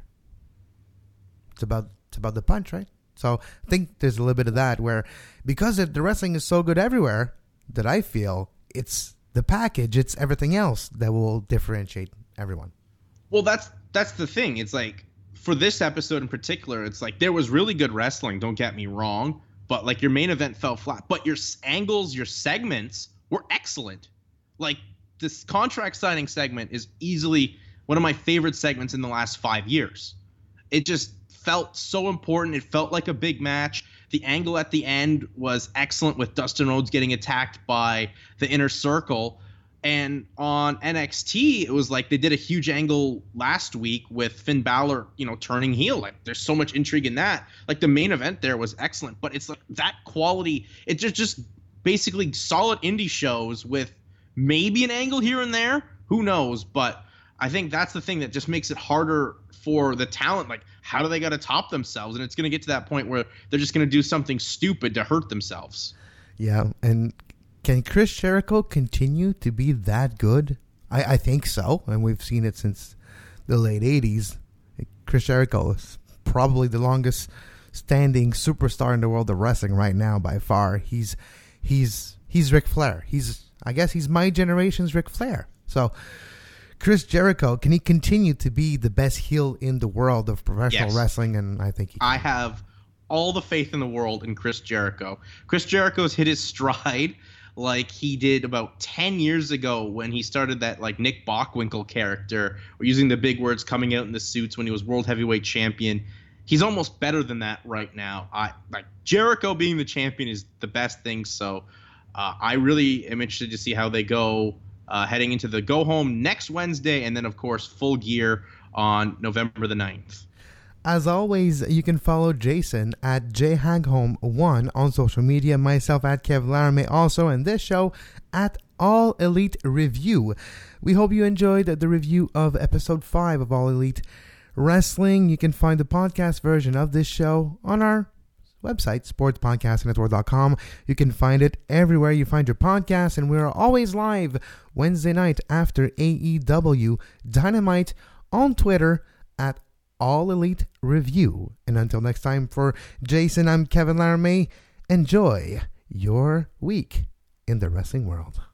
It's about it's about the punch, right? So I think there's a little bit of that where, because the wrestling is so good everywhere, that I feel it's the package, it's everything else that will differentiate everyone. Well, that's that's the thing. It's like, for this episode in particular, it's like there was really good wrestling, don't get me wrong, but like your main event fell flat. But your angles, your segments were excellent. Like, this contract signing segment is easily one of my favorite segments in the last five years. It just felt so important. It felt like a big match. The angle at the end was excellent with Dustin Rhodes getting attacked by the Inner Circle. And on N X T, it was like they did a huge angle last week with Finn Balor, you know, turning heel. Like there's so much intrigue in that. Like the main event there was excellent, but it's like that quality. It just just basically solid indie shows with maybe an angle here and there. Who knows? But I think that's the thing that just makes it harder for the talent. Like how do they got to top themselves? And it's going to get to that point where they're just going to do something stupid to hurt themselves. Yeah, and can Chris Jericho continue to be that good? I, I think so, and we've seen it since the late eighties. Chris Jericho is probably the longest standing superstar in the world of wrestling right now by far. He's he's he's Ric Flair. He's I guess he's my generation's Ric Flair. So Chris Jericho, can he continue to be the best heel in the world of professional yes. wrestling? And I think he can. I have all the faith in the world in Chris Jericho. Chris Jericho's hit his stride like he did about ten years ago when he started that like Nick Bockwinkel character, or using the big words, coming out in the suits when he was world heavyweight champion. He's almost better than that right now. I like Jericho being the champion is the best thing. So uh, I really am interested to see how they go uh, heading into the go home next Wednesday, and then of course Full Gear on November the ninth. As always, you can follow Jason at j hagholm one on social media, myself at Kev Laramie also, and this show at All Elite Review. We hope you enjoyed the review of episode five of All Elite Wrestling. You can find the podcast version of this show on our website, sports podcast network dot com. You can find it everywhere you find your podcast, and we're always live Wednesday night after A E W Dynamite on Twitter at All Elite Review. And until next time, for Jason, I'm Kevin Laramie. Enjoy your week in the wrestling world.